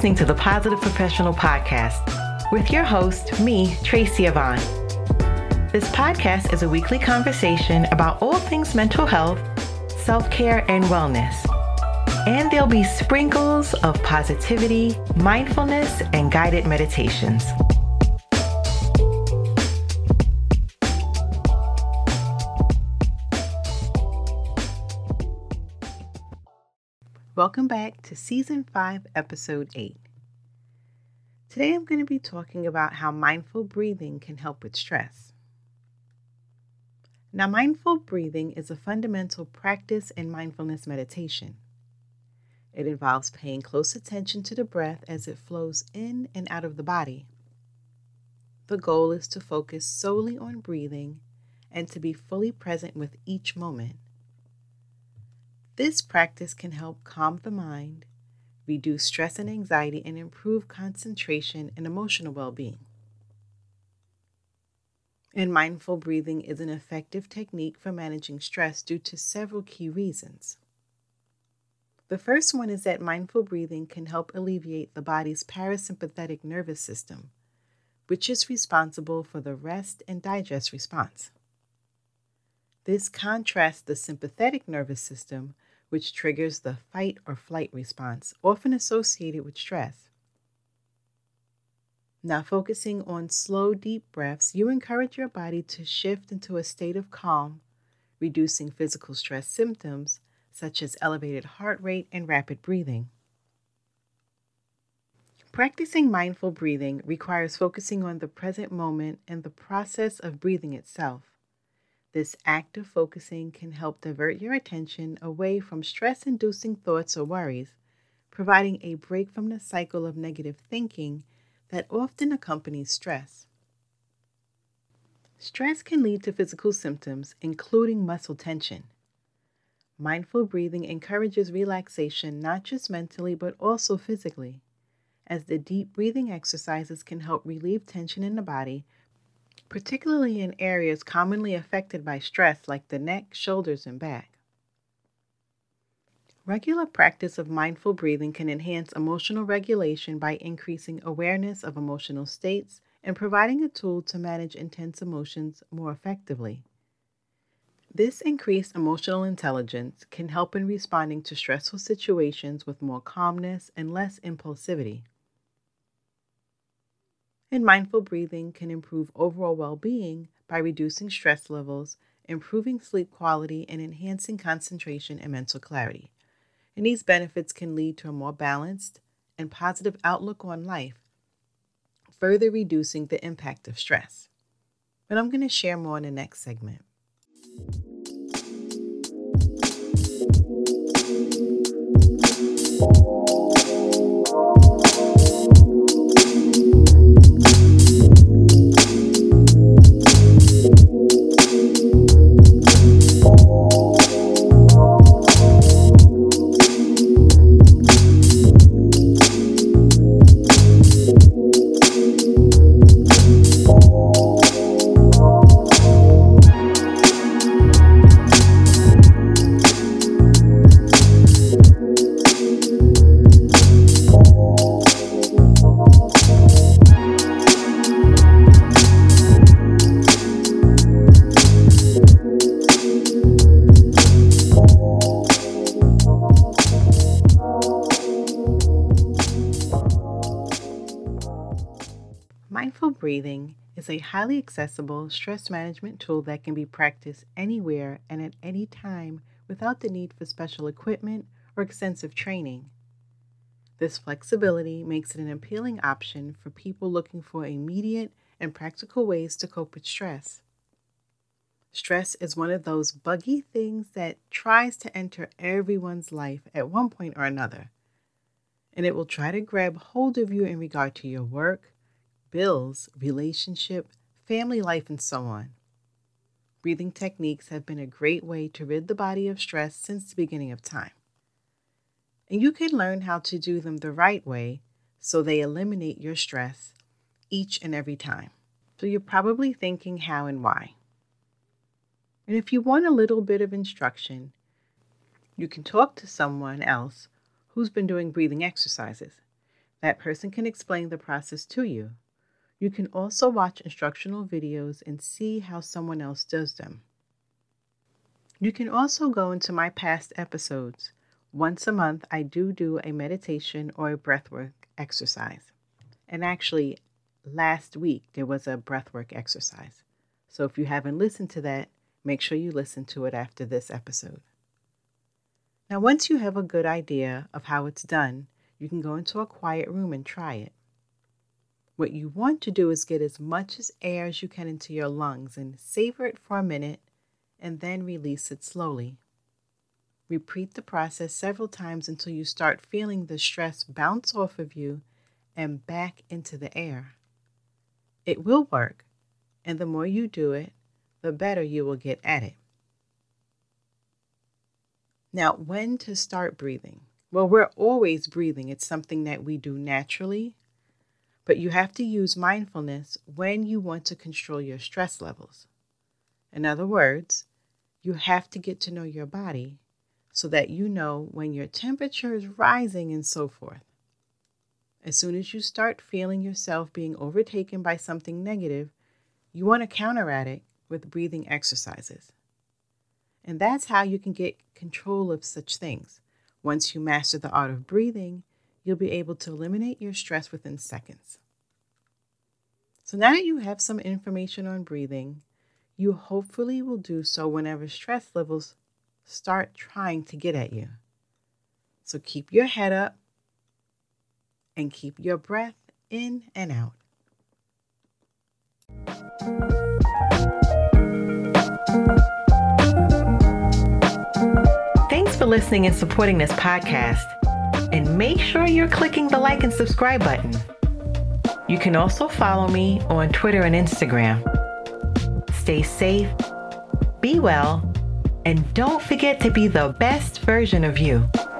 listening to the Positive Professional Podcast with your host, me, Tracy Yvonne. This podcast is a weekly conversation about all things mental health, self-care, and wellness. And there'll be sprinkles of positivity, mindfulness, and guided meditations. Welcome back to Season 5, Episode 8. Today I'm going to be talking about how mindful breathing can help with stress. Now, mindful breathing is a fundamental practice in mindfulness meditation. It involves paying close attention to the breath as it flows in and out of the body. The goal is to focus solely on breathing and to be fully present with each moment. This practice can help calm the mind, reduce stress and anxiety, and improve concentration and emotional well-being. And mindful breathing is an effective technique for managing stress due to several key reasons. The first one is that mindful breathing can help alleviate the body's parasympathetic nervous system, which is responsible for the rest and digest response. This contrasts the sympathetic nervous system, which triggers the fight or flight response, often associated with stress. Now, focusing on slow, deep breaths, you encourage your body to shift into a state of calm, reducing physical stress symptoms such as elevated heart rate and rapid breathing. Practicing mindful breathing requires focusing on the present moment and the process of breathing itself. This act of focusing can help divert your attention away from stress-inducing thoughts or worries, providing a break from the cycle of negative thinking that often accompanies stress. Stress can lead to physical symptoms, including muscle tension. Mindful breathing encourages relaxation not just mentally but also physically, as the deep breathing exercises can help relieve tension in the body, particularly in areas commonly affected by stress like the neck, shoulders, and back. Regular practice of mindful breathing can enhance emotional regulation by increasing awareness of emotional states and providing a tool to manage intense emotions more effectively. This increased emotional intelligence can help in responding to stressful situations with more calmness and less impulsivity. And mindful breathing can improve overall well-being by reducing stress levels, improving sleep quality, and enhancing concentration and mental clarity. And these benefits can lead to a more balanced and positive outlook on life, further reducing the impact of stress. But I'm going to share more in the next segment. Mindful breathing is a highly accessible stress management tool that can be practiced anywhere and at any time without the need for special equipment or extensive training. This flexibility makes it an appealing option for people looking for immediate and practical ways to cope with stress. Stress is one of those buggy things that tries to enter everyone's life at one point or another, and it will try to grab hold of you in regard to your work, bills, relationship, family life, and so on. Breathing techniques have been a great way to rid the body of stress since the beginning of time. And you can learn how to do them the right way so they eliminate your stress each and every time. So you're probably thinking how and why. And if you want a little bit of instruction, you can talk to someone else who's been doing breathing exercises. That person can explain the process to you. You can also watch instructional videos and see how someone else does them. You can also go into my past episodes. Once a month, I do a meditation or a breathwork exercise. And actually, last week, there was a breathwork exercise. So if you haven't listened to that, make sure you listen to it after this episode. Now, once you have a good idea of how it's done, you can go into a quiet room and try it. What you want to do is get as much air as you can into your lungs and savor it for a minute and then release it slowly. Repeat the process several times until you start feeling the stress bounce off of you and back into the air. It will work, and the more you do it, the better you will get at it. Now, when to start breathing? Well, we're always breathing. It's something that we do naturally, but you have to use mindfulness when you want to control your stress levels. In other words, you have to get to know your body so that you know when your temperature is rising and so forth. As soon as you start feeling yourself being overtaken by something negative, you want to counteract it with breathing exercises. And that's how you can get control of such things. Once you master the art of breathing, you'll be able to eliminate your stress within seconds. So now that you have some information on breathing, you hopefully will do so whenever stress levels start trying to get at you. So keep your head up and keep your breath in and out. Thanks for listening and supporting this podcast. And make sure you're clicking the like and subscribe button. You can also follow me on Twitter and Instagram. Stay safe, be well, and don't forget to be the best version of you.